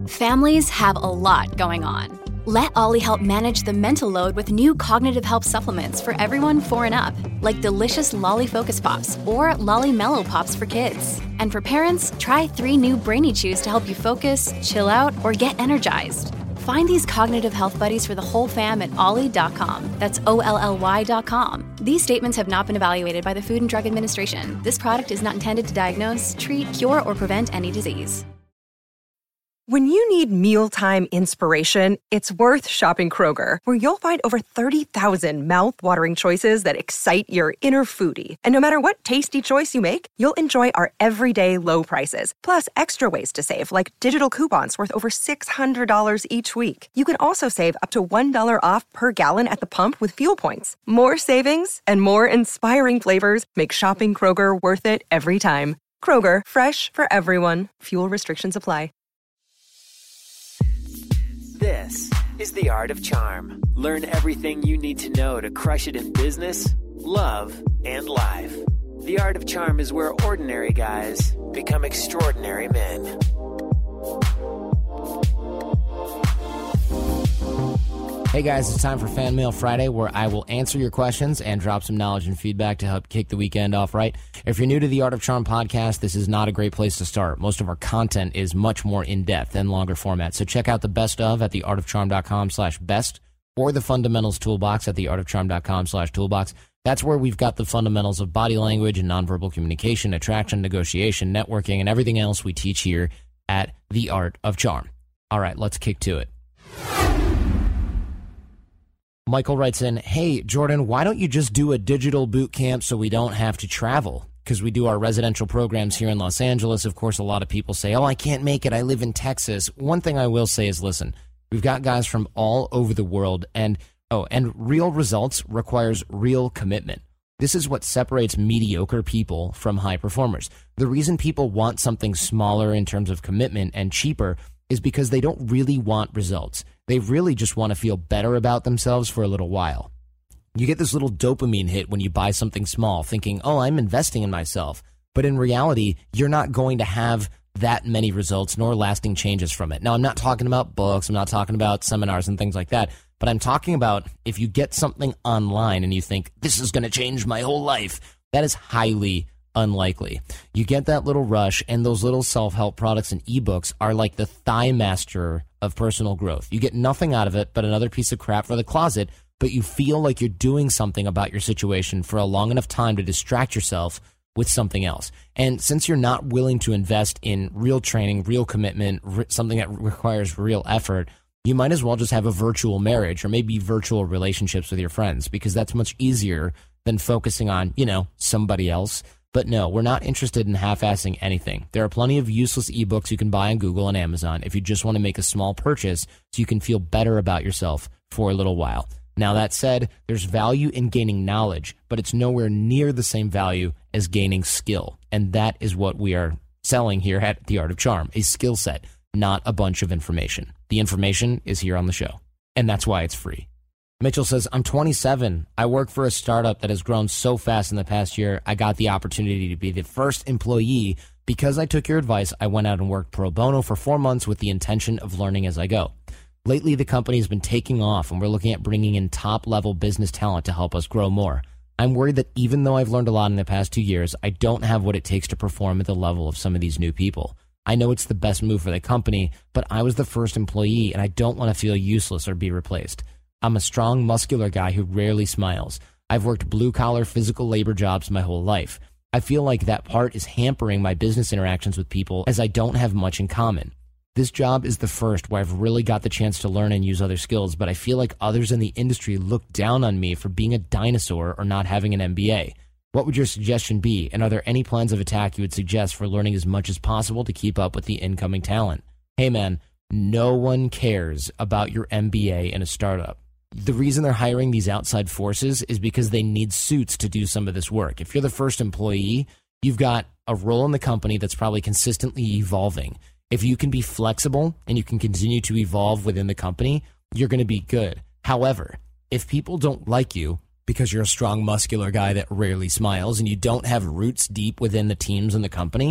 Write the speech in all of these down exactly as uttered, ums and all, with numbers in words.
Families have a lot going on. Let Ollie help manage the mental load with new cognitive help supplements for everyone four and up, like delicious Lolly Focus Pops or Lolly Mellow Pops for kids. And for parents, try three new Brainy Chews to help you focus, chill out, or get energized. Find these cognitive health buddies for the whole fam at ollie dot com. That's O L L Y dot com. These statements have not been evaluated by the Food and Drug Administration. This product is not intended to diagnose, treat, cure, or prevent any disease. When you need mealtime inspiration, it's worth shopping Kroger, where you'll find over thirty thousand mouth-watering choices that excite your inner foodie. And no matter what tasty choice you make, you'll enjoy our everyday low prices, plus extra ways to save, like digital coupons worth over six hundred dollars each week. You can also save up to one dollar off per gallon at the pump with fuel points. More savings and more inspiring flavors make shopping Kroger worth it every time. Kroger, fresh for everyone. Fuel restrictions apply. This is The Art of Charm. Learn everything you need to know to crush it in business, love, and life. The Art of Charm is where ordinary guys become extraordinary men. Hey guys, it's time for Fan Mail Friday, where I will answer your questions and drop some knowledge and feedback to help kick the weekend off right. If you're new to the Art of Charm podcast, this is not a great place to start. Most of our content is much more in-depth and longer format, so check out the best of at theartofcharm.com slash best or the fundamentals toolbox at theartofcharm.com slash toolbox. That's where we've got the fundamentals of body language and nonverbal communication, attraction, negotiation, networking, and everything else we teach here at The Art of Charm. All right, let's kick to it. Michael writes in, hey, Jordan, why don't you just do a digital boot camp so we don't have to travel? Because we do our residential programs here in Los Angeles. Of course, a lot of people say, oh, I can't make it. I live in Texas. One thing I will say is, listen, we've got guys from all over the world. And, oh, and real results requires real commitment. This is what separates mediocre people from high performers. The reason people want something smaller in terms of commitment and cheaper is because they don't really want results. They really just want to feel better about themselves for a little while. You get this little dopamine hit when you buy something small, thinking, oh, I'm investing in myself. But in reality, you're not going to have that many results nor lasting changes from it. Now, I'm not talking about books. I'm not talking about seminars and things like that. But I'm talking about if you get something online and you think, this is going to change my whole life, that is highly unlikely. You get that little rush, and those little self-help products and ebooks are like the thigh master of personal growth. You get nothing out of it but another piece of crap for the closet, but you feel like you're doing something about your situation for a long enough time to distract yourself with something else. And since you're not willing to invest in real training, real commitment, re- something that requires real effort, you might as well just have a virtual marriage or maybe virtual relationships with your friends, because that's much easier than focusing on, you know, somebody else. But no, we're not interested in half-assing anything. There are plenty of useless ebooks you can buy on Google and Amazon if you just want to make a small purchase so you can feel better about yourself for a little while. Now, that said, there's value in gaining knowledge, but it's nowhere near the same value as gaining skill. And that is what we are selling here at The Art of Charm, a skill set, not a bunch of information. The information is here on the show, and that's why it's free. Mitchell says, I'm twenty-seven. I work for a startup that has grown so fast in the past year. I got the opportunity to be the first employee. Because I took your advice, I went out and worked pro bono for four months with the intention of learning as I go. Lately, the company has been taking off, and we're looking at bringing in top-level business talent to help us grow more. I'm worried that even though I've learned a lot in the past two years, I don't have what it takes to perform at the level of some of these new people. I know it's the best move for the company, but I was the first employee, and I don't want to feel useless or be replaced. I'm a strong, muscular guy who rarely smiles. I've worked blue-collar physical labor jobs my whole life. I feel like that part is hampering my business interactions with people as I don't have much in common. This job is the first where I've really got the chance to learn and use other skills, but I feel like others in the industry look down on me for being a dinosaur or not having an M B A. What would your suggestion be, and are there any plans of attack you would suggest for learning as much as possible to keep up with the incoming talent? Hey man, no one cares about your M B A in a startup. The reason they're hiring these outside forces is because they need suits to do some of this work. If you're the first employee, you've got a role in the company that's probably consistently evolving. If you can be flexible and you can continue to evolve within the company, you're going to be good. However, if people don't like you because you're a strong, muscular guy that rarely smiles and you don't have roots deep within the teams in the company,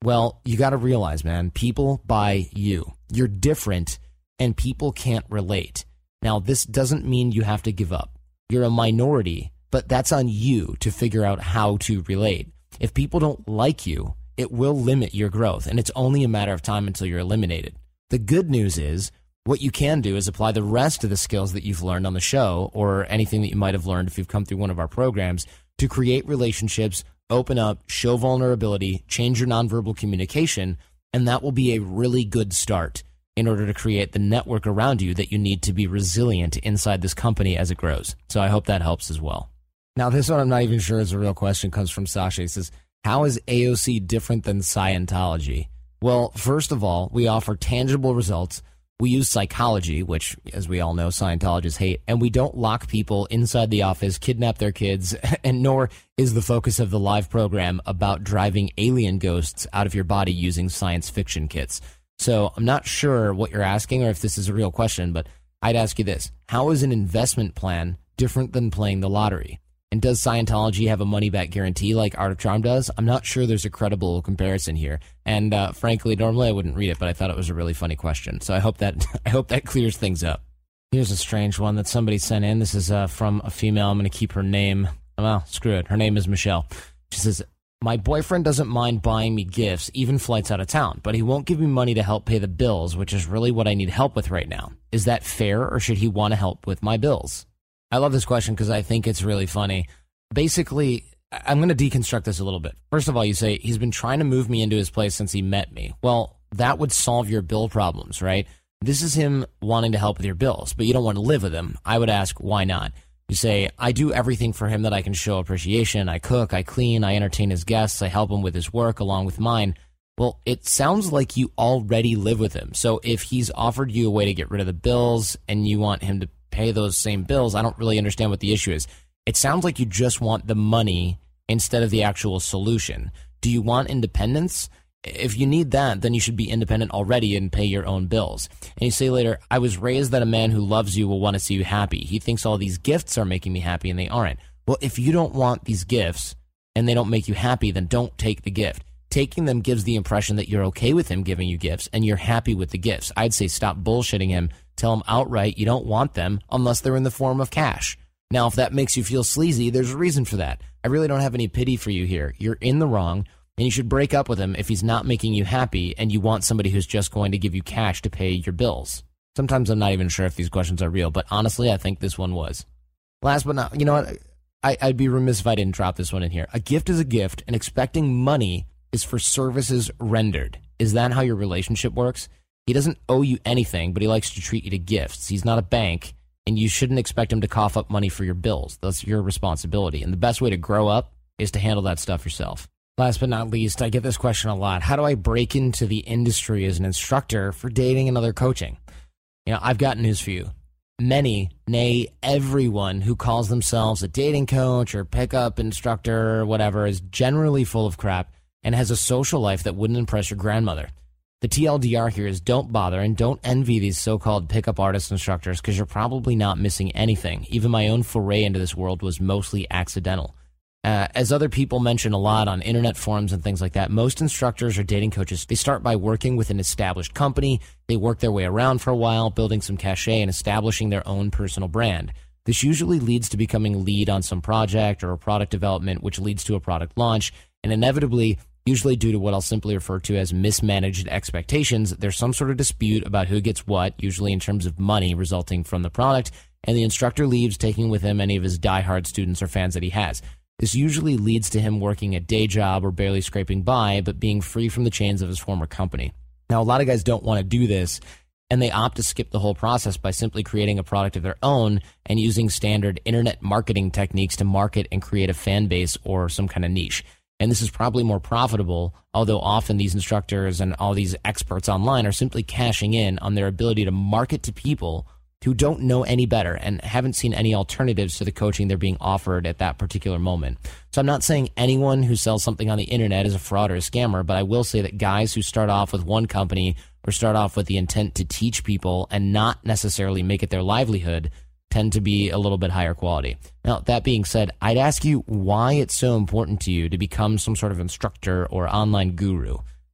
Well, you got to realize, man, people buy you. You're different and people can't relate. Now, this doesn't mean you have to give up. You're a minority, but that's on you to figure out how to relate. If people don't like you, it will limit your growth, and it's only a matter of time until you're eliminated. The good news is, what you can do is apply the rest of the skills that you've learned on the show or anything that you might have learned if you've come through one of our programs to create relationships, open up, show vulnerability, change your nonverbal communication, and that will be a really good start in order to create the network around you that you need to be resilient inside this company as it grows. So I hope that helps as well. Now, this one I'm not even sure is a real question. Comes from Sasha. He says, how is A O C different than Scientology? Well, first of all, we offer tangible results. We use psychology, which, as we all know, Scientologists hate, and we don't lock people inside the office, kidnap their kids, and nor is the focus of the live program about driving alien ghosts out of your body using science fiction kits. So I'm not sure what you're asking or if this is a real question, but I'd ask you this. How is an investment plan different than playing the lottery? And does Scientology have a money-back guarantee like Art of Charm does? I'm not sure there's a credible comparison here. And uh, frankly, normally I wouldn't read it, but I thought it was a really funny question. So I hope that I hope that clears things up. Here's a strange one that somebody sent in. This is uh, from a female. I'm going to keep her name. Well, screw it. Her name is Michelle. She says, my boyfriend doesn't mind buying me gifts, even flights out of town, but he won't give me money to help pay the bills, which is really what I need help with right now. Is that fair, or should he want to help with my bills? I love this question because I think it's really funny. Basically, I'm going to deconstruct this a little bit. First of all, you say, he's been trying to move me into his place since he met me. Well, that would solve your bill problems, right? This is him wanting to help with your bills, but you don't want to live with him. I would ask, why not? You say, I do everything for him that I can show appreciation. I cook, I clean, I entertain his guests, I help him with his work along with mine. Well, it sounds like you already live with him. So if he's offered you a way to get rid of the bills and you want him to pay those same bills, I don't really understand what the issue is. It sounds like you just want the money instead of the actual solution. Do you want independence? If you need that, then you should be independent already and pay your own bills. And you say later, I was raised that a man who loves you will want to see you happy. He thinks all these gifts are making me happy and they aren't. Well, if you don't want these gifts and they don't make you happy, then don't take the gift. Taking them gives the impression that you're okay with him giving you gifts and you're happy with the gifts. I'd say stop bullshitting him. Tell him outright you don't want them unless they're in the form of cash. Now, if that makes you feel sleazy, there's a reason for that. I really don't have any pity for you here. You're in the wrong, and you should break up with him if he's not making you happy and you want somebody who's just going to give you cash to pay your bills. Sometimes I'm not even sure if these questions are real, but honestly, I think this one was. Last but not, you know what? I, I'd be remiss if I didn't drop this one in here. A gift is a gift, and expecting money is for services rendered. Is that how your relationship works? He doesn't owe you anything, but he likes to treat you to gifts. He's not a bank. And you shouldn't expect him to cough up money for your bills. That's your responsibility. And the best way to grow up is to handle that stuff yourself. Last but not least, I get this question a lot. How do I break into the industry as an instructor for dating and other coaching? You know, I've got news for you. Many, nay, everyone who calls themselves a dating coach or pickup instructor or whatever is generally full of crap and has a social life that wouldn't impress your grandmother. The T L D R here is don't bother and don't envy these so-called pickup artist instructors because you're probably not missing anything. Even my own foray into this world was mostly accidental. Uh, as other people mention a lot on internet forums and things like that, most instructors or dating coaches, they start by working with an established company. They work their way around for a while, building some cachet and establishing their own personal brand. This usually leads to becoming lead on some project or a product development, which leads to a product launch, and inevitably, usually due to what I'll simply refer to as mismanaged expectations, there's some sort of dispute about who gets what, usually in terms of money resulting from the product, and the instructor leaves, taking with him any of his diehard students or fans that he has. This usually leads to him working a day job or barely scraping by, but being free from the chains of his former company. Now, a lot of guys don't want to do this, and they opt to skip the whole process by simply creating a product of their own and using standard internet marketing techniques to market and create a fan base or some kind of niche. And this is probably more profitable, although often these instructors and all these experts online are simply cashing in on their ability to market to people who don't know any better and haven't seen any alternatives to the coaching they're being offered at that particular moment. So I'm not saying anyone who sells something on the internet is a fraud or a scammer, but I will say that guys who start off with one company or start off with the intent to teach people and not necessarily make it their livelihood tend to be a little bit higher quality. Now, that being said, I'd ask you why it's so important to you to become some sort of instructor or online guru.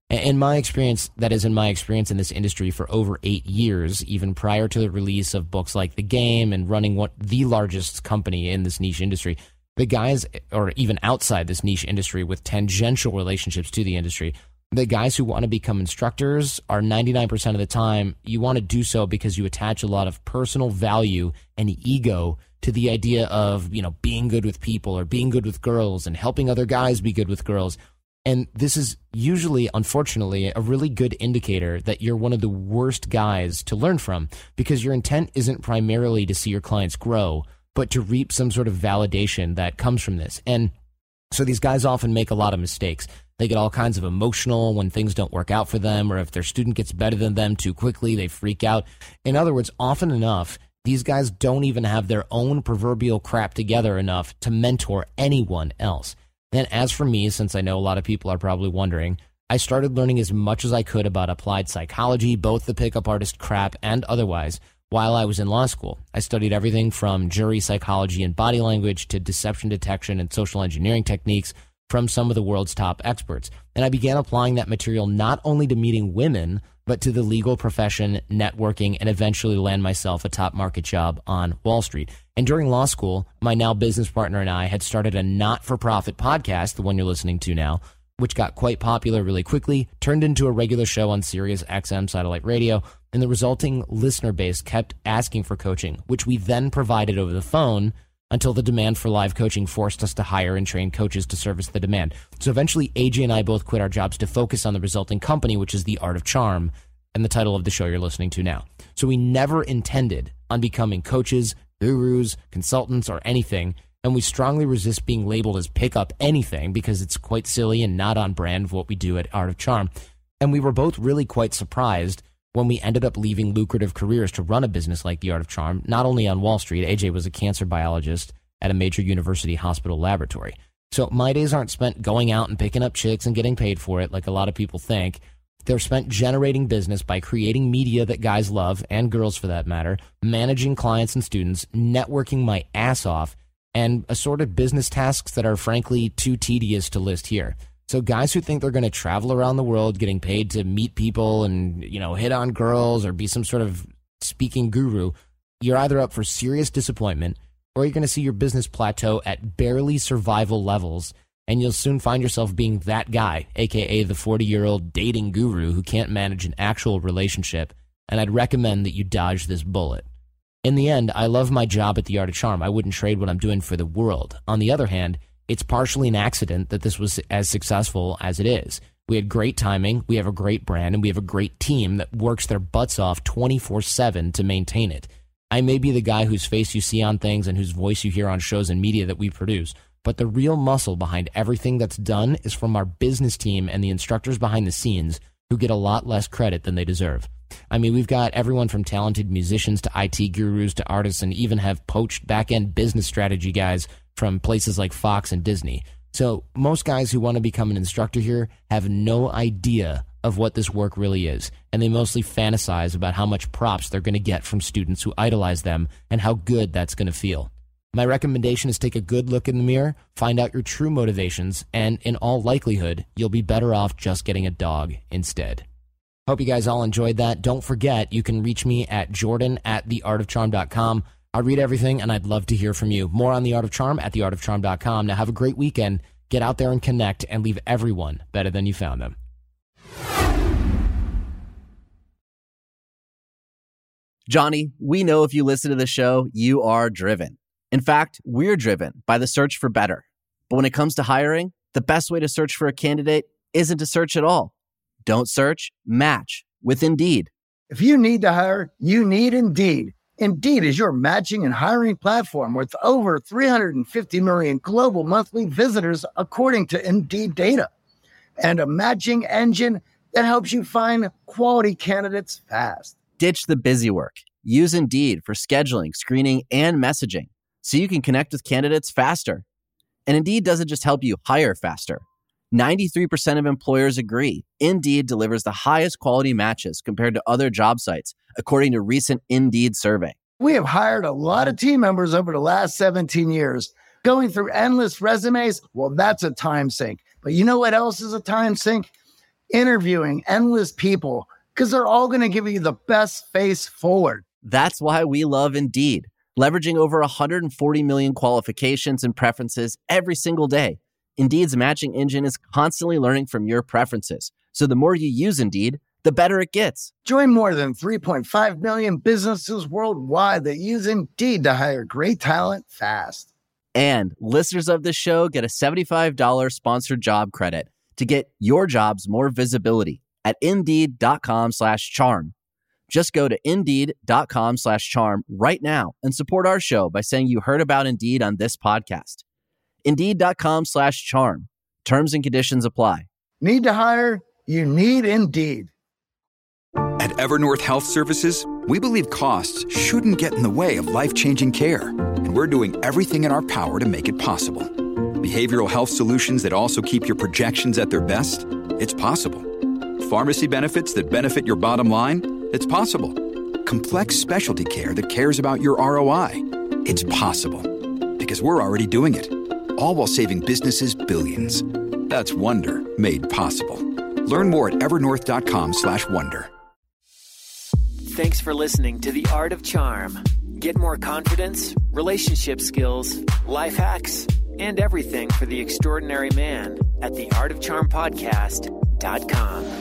In my experience, that is in my experience in this industry for over eight years, even prior to the release of books like The Game and running what the largest company in this niche industry, the guys, or even outside this niche industry with tangential relationships to the industry, the guys who want to become instructors are ninety-nine percent of the time, you want to do so because you attach a lot of personal value and ego to the idea of, you know, being good with people or being good with girls and helping other guys be good with girls. And this is usually, unfortunately, a really good indicator that you're one of the worst guys to learn from, because your intent isn't primarily to see your clients grow, but to reap some sort of validation that comes from this. And so these guys often make a lot of mistakes. They get all kinds of emotional when things don't work out for them, or if their student gets better than them too quickly, they freak out. In other words, often enough, these guys don't even have their own proverbial crap together enough to mentor anyone else. Then as for me, since I know a lot of people are probably wondering, I started learning as much as I could about applied psychology, both the pickup artist crap and otherwise, while I was in law school. I studied everything from jury psychology and body language to deception detection and social engineering techniques from some of the world's top experts. And I began applying that material not only to meeting women, but to the legal profession, networking, and eventually land myself a top market job on Wall Street. And during law school, my now business partner and I had started a not-for-profit podcast, the one you're listening to now, which got quite popular really quickly, turned into a regular show on Sirius X M satellite radio, and the resulting listener base kept asking for coaching, which we then provided over the phone until the demand for live coaching forced us to hire and train coaches to service the demand. So eventually, A J and I both quit our jobs to focus on the resulting company, which is The Art of Charm, and the title of the show you're listening to now. So we never intended on becoming coaches, gurus, consultants, or anything, and we strongly resist being labeled as pick up anything because it's quite silly and not on brand of what we do at Art of Charm. And we were both really quite surprised when we ended up leaving lucrative careers to run a business like The Art of Charm, not only on Wall Street. A J was a cancer biologist at a major university hospital laboratory. So my days aren't spent going out and picking up chicks and getting paid for it like a lot of people think. They're spent generating business by creating media that guys love, and girls for that matter, managing clients and students, networking my ass off, and assorted business tasks that are frankly too tedious to list here. So guys who think they're going to travel around the world getting paid to meet people and, you know, hit on girls or be some sort of speaking guru, you're either up for serious disappointment or you're going to see your business plateau at barely survival levels, and you'll soon find yourself being that guy, aka the forty-year-old dating guru who can't manage an actual relationship, and I'd recommend that you dodge this bullet. In the end, I love my job at The Art of Charm. I wouldn't trade what I'm doing for the world. On the other hand, it's partially an accident that this was as successful as it is. We had great timing, we have a great brand, and we have a great team that works their butts off twenty-four seven to maintain it. I may be the guy whose face you see on things and whose voice you hear on shows and media that we produce, but the real muscle behind everything that's done is from our business team and the instructors behind the scenes who get a lot less credit than they deserve. I mean, we've got everyone from talented musicians to I T gurus to artists, and even have poached back-end business strategy guys from places like Fox and Disney. So most guys who want to become an instructor here have no idea of what this work really is, and they mostly fantasize about how much props they're going to get from students who idolize them and how good that's going to feel. My recommendation is take a good look in the mirror, find out your true motivations, and in all likelihood, you'll be better off just getting a dog instead. Hope you guys all enjoyed that. Don't forget, you can reach me at jordan at the art of charm dot com. I read everything, and I'd love to hear from you. More on The Art of Charm at the art of charm dot com. Now have a great weekend. Get out there and connect and leave everyone better than you found them. Johnny, we know if you listen to the show, you are driven. In fact, we're driven by the search for better. But when it comes to hiring, the best way to search for a candidate isn't to search at all. Don't search, match with Indeed. If you need to hire, you need Indeed. Indeed is your matching and hiring platform with over three hundred fifty million global monthly visitors, according to Indeed data, and a matching engine that helps you find quality candidates fast. Ditch the busy work. Use Indeed for scheduling, screening, and messaging so you can connect with candidates faster. And Indeed doesn't just help you hire faster. ninety-three percent of employers agree Indeed delivers the highest quality matches compared to other job sites, according to recent Indeed survey. We have hired a lot of team members over the last seventeen years. Going through endless resumes, well, that's a time sink. But you know what else is a time sink? interviewing endless people because they're all going to give you the best face forward. That's why we love Indeed, leveraging over one hundred forty million qualifications and preferences every single day. Indeed's matching engine is constantly learning from your preferences. So the more you use Indeed, the better it gets. Join more than three point five million businesses worldwide that use Indeed to hire great talent fast. And listeners of this show get a seventy-five dollars sponsored job credit to get your jobs more visibility at Indeed.com slash charm. Just go to Indeed.com slash charm right now and support our show by saying you heard about Indeed on this podcast. Indeed.com slash charm. Terms and conditions apply. Need to hire? You need Indeed. At Evernorth Health Services, we believe costs shouldn't get in the way of life-changing care, and we're doing everything in our power to make it possible. Behavioral health solutions that also keep your projections at their best? It's possible. Pharmacy benefits that benefit your bottom line? It's possible. Complex specialty care that cares about your R O I? It's possible. Because we're already doing it. All while saving businesses billions. That's Wonder made possible. Learn more at evernorth.com slash wonder. Thanks for listening to The Art of Charm. Get more confidence, relationship skills, life hacks, and everything for the extraordinary man at the art of charm podcast dot com.